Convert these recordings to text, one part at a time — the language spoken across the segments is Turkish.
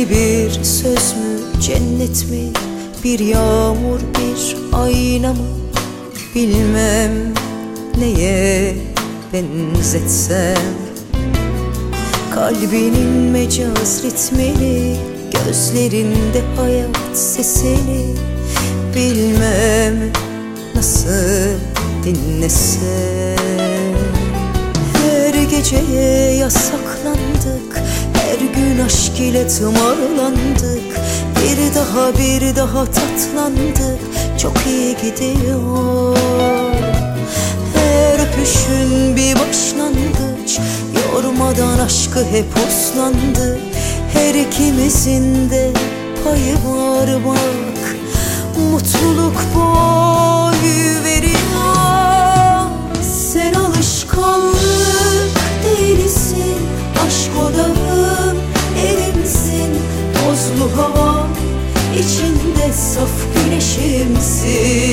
Seni bir söz mü, cennet mi, bir yağmur, bir ayna mı, bilmem neye benzetsem. Kalbinin mecaz ritmini, gözlerinde hayat sesini, bilmem nasıl dinlesem. Her geceye yasaklandık, her gün aşk ile tımarlandık. Bir daha tatlandık, çok iyi gidiyor. Her öpüşün bir başlangıç, yormadan aşkı hep uslandı. Her ikimizin de payı var bak, mutluluk boy veriyor. Sen alışkanlık değilsin, aşk odağım elimsin. Tozlu hava içinde saf güneşimsin.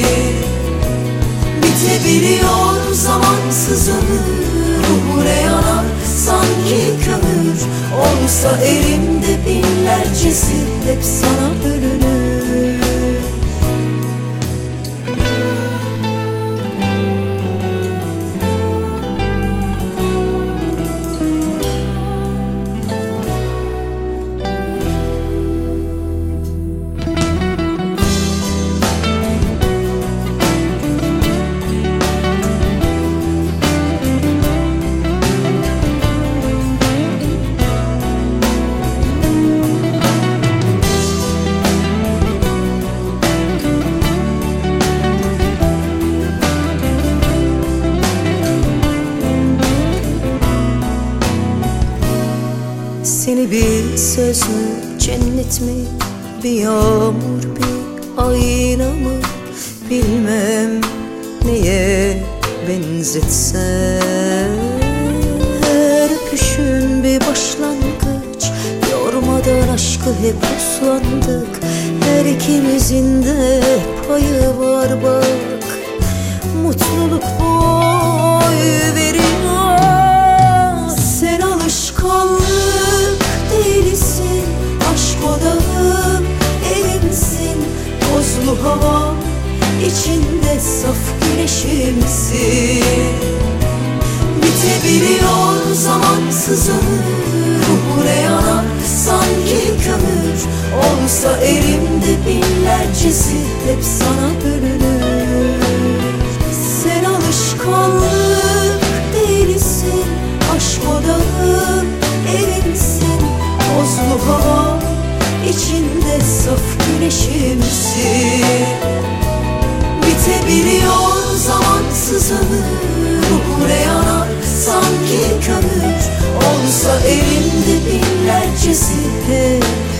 Bitebiliyor zamansız ömür, ruhu ne yanar sanki kömür. Olsa elimde binlercesi hep sana bölünür. Seni bir söz mü, cennet mi, bir yağmur, bir ayna mı, bilmem neye benzetsem. Her öpüşün bir başlangıç, yormadan aşkı hep uslandık. Her ikimizin de payı var bak, mutluluk boy veriyor. Sen alışkanlık değilsin, aşk odağım elimsin. Tozlu hava içinde saf güneşimsin. Bitebiliyor zamansız ömür, ruhu ne yanar sanki kömür. Olsa elimde binlercesi hep sana bölünür. Sen alışkanlık değilsin, aşk odağım elimsin. Tozlu hava içinde saf güneşimsin. Bitebiliyor zamansız ömür, ruhu ne yanar sanki kömür. Olsa elimde binlercesi hep